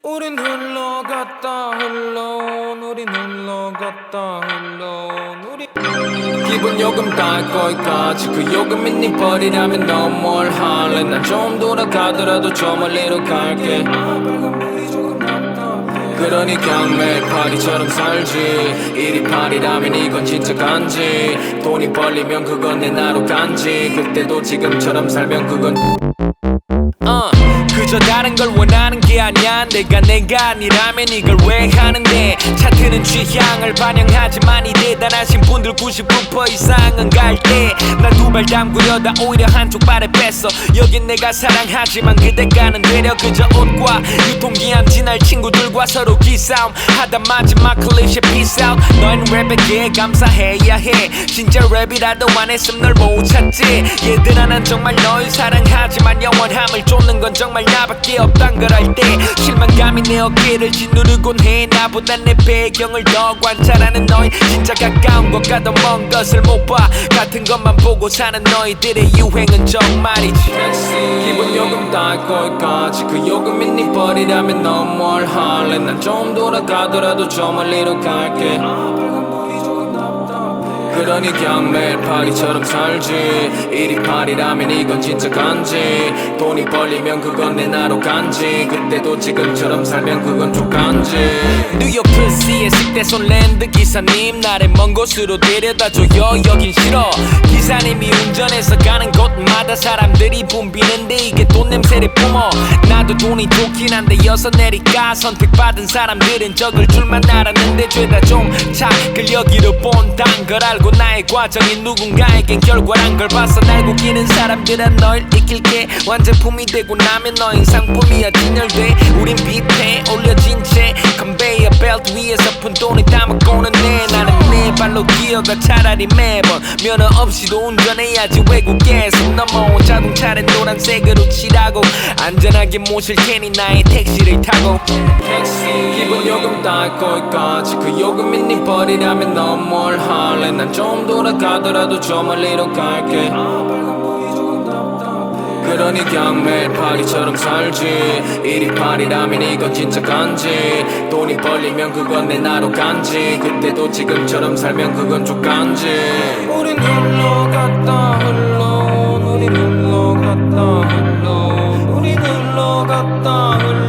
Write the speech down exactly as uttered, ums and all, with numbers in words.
우린 흘러갔다 흘러온 우린 흘러갔다 흘러온 우리 기본 요금 딸 거기까지 그 요금 있니 버리라면 넌 뭘 할래 난 좀 돌아가더라도 저 멀리로 갈게 그러니까 매일 파리처럼 살지 일이 파리라면 이건 진짜 간지 돈이 벌리면 그건 내 나로 간지 그때도 지금처럼 살면 그건 어, 그저 다른 걸 원하는 게 아니야 내가 내가 아니라면 이걸 왜 하는데 차트는 취향을 반영하지만 이 대단하신 분들 구십구 퍼센트 이상은 갈 때 난 두 발 담그려다 오히려 한쪽 발에 뺐어 여긴 내가 사랑하지만 그대가는 되려 그저 옷과 유통기한 지날 친구들과 서로 기싸움 하다 마지막 클리셰 peace out 너희는 랩에게 감사해야 해 진짜 랩이라도 안 했음 널 못 찾지 얘들아 난 정말 널 사랑하지만 영원함을 쫓는 건 정말 나밖에 없단 걸 알 때 실망감이 내 어깨를 짓누르곤 해 나보다 내 배경을 더 관찰하는 너희 진짜 가까운 것과 더 먼 것을 못 봐 같은 것만 보고 사는 너희들의 유행은 정말이지 기본 요금 딸 거기까지 그 요금 있니 버리라면 넌 뭘 할래 난 좀 돌아가더라도 저 멀리로 갈게 그러니까 매일 파리처럼 살지 일이 파리라면 이건 진짜 간지 돈이 벌리면 그건 내 나로 간지 그때도 지금처럼 살면 그건 족간지 뉴욕 플스의 식대손 랜드 기사님 나를 먼 곳으로 데려다줘요 여긴 싫어 기사님이 운전해서 가는 곳마다 사람들이 붐비는데 이게 돈 냄새를 뿜어 나도 돈이 좋긴 한데 여서 내리까 선택받은 사람들은 적을 줄만 알았는데 죄다 종착을 여기로 본단 걸 알고 나의 과정이 누군가에겐 결과란 걸 봤어 날 구기는 사람들은 널 익힐게 완제품이 되고 나면 너인 상품이야 진열돼 우린 뷔페에 올려진 채 컨베이어 벨트 위에서 푼 돈을 담아고는 내 나는 내 발로 기어가 차라리 매번 면허 없이도 운전해야지 외국에서 넘어온 자동차를 노란색으로 칠하고 안전하게 모실 테니 나의 택시를 타고 택시 기본 요금 딸 거기까지 그 요금 있니 버리라면 넌 뭘 할래 난 좀 돌아가더라도 저 멀리로 갈게 그러니까 매일 파리처럼 살지 일이 파리라면 이건 진짜 간지 돈이 벌리면 그건 내 나로 간지 그때도 지금처럼 살면 그건 족간지 우린 흘러갔다 흘러온 우린 흘러갔다 흘러온 우린 흘러갔다 흘러온